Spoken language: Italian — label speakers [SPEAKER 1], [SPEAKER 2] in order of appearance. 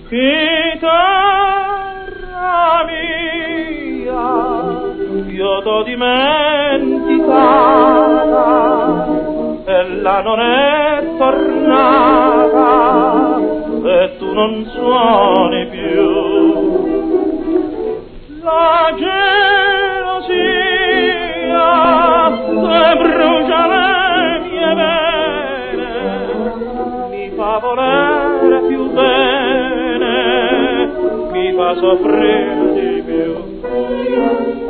[SPEAKER 1] Chitarra mia, io t'ho dimenticata, ella non è tornata e tu non suoni più. La gelosia che brucia le mie vene mi fa volere più bene, mi fa soffrire di più.